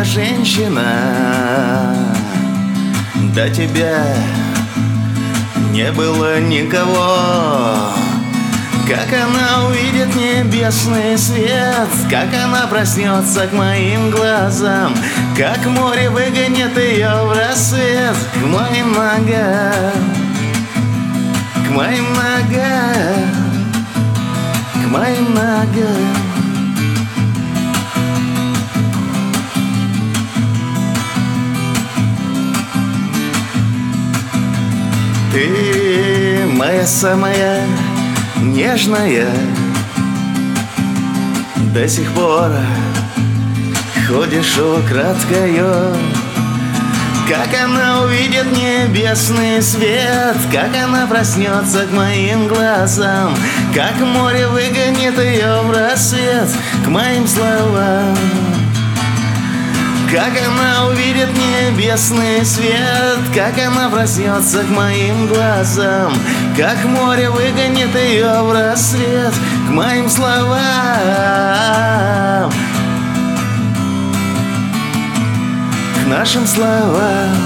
женщина, до тебя не было никого. Как она увидит небесный свет, как она проснется к моим глазам, как море выгонит ее в рассвет к моим ногам, к моим ногам, к моим ногам. Ты моя самая нежная, до сих пор ходишь украдкою. Как она увидит небесный свет, как она проснется к моим глазам, как море выгонит ее в рассвет к моим словам. Как она увидит небесный свет, как она проснется к моим глазам, как море выгонит ее в рассвет к моим словам, к нашим словам,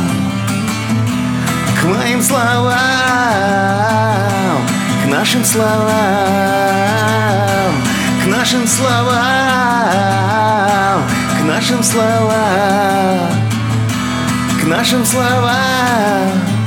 к моим словам, к нашим словам, к нашим словам, к нашим словам, к нашим словам.